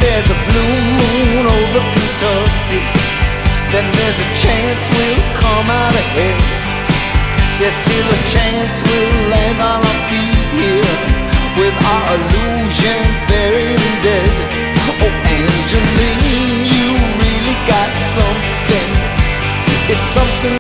there's a blue moon over Kentucky, then there's a chance we'll come out ahead. There's still a chance we'll